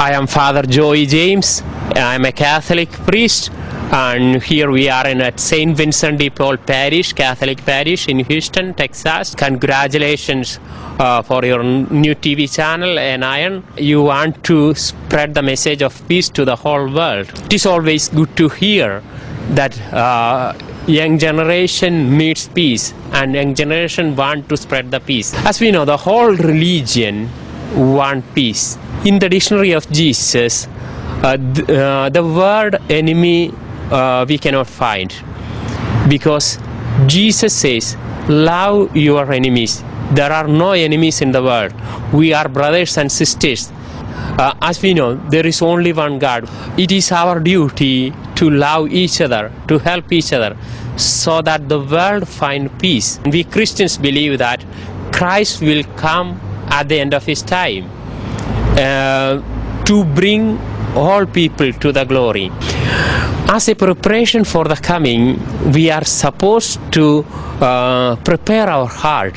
I am Father Joey James. I am a Catholic priest, and here we are at St. Vincent de Paul Parish, Catholic Parish in Houston, Texas. Congratulations for your new TV channel, Iron. You want to spread the message of peace to the whole world. It is always good to hear that young generation needs peace, and young generation want to spread the peace. As we know, the whole religion want peace. In the dictionary of Jesus, the word enemy we cannot find, because Jesus says, love your enemies. There are no enemies in the world. We are brothers and sisters. As we know, there is only one God. It is our duty to love each other, to help each other, so that the world find peace. We Christians believe that Christ will come at the end of his time to bring all people to the glory. As a preparation for the coming, we are supposed to prepare our heart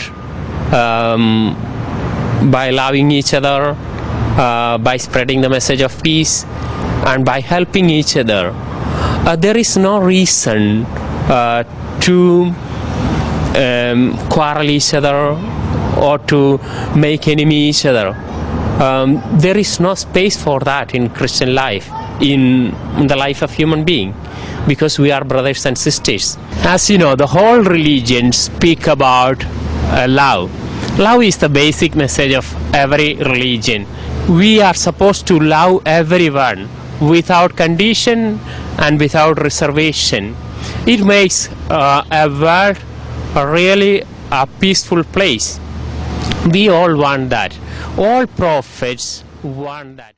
by loving each other, by spreading the message of peace, and by helping each other. There is no reason to quarrel each other or to make enemy each other. There is no space for that in Christian life, in the life of human being, because we are brothers and sisters. As you know, the whole religion speak about love. Love is the basic message of every religion. We are supposed to love everyone without condition and without reservation. It makes a world really a peaceful place. We all want that. All prophets want that.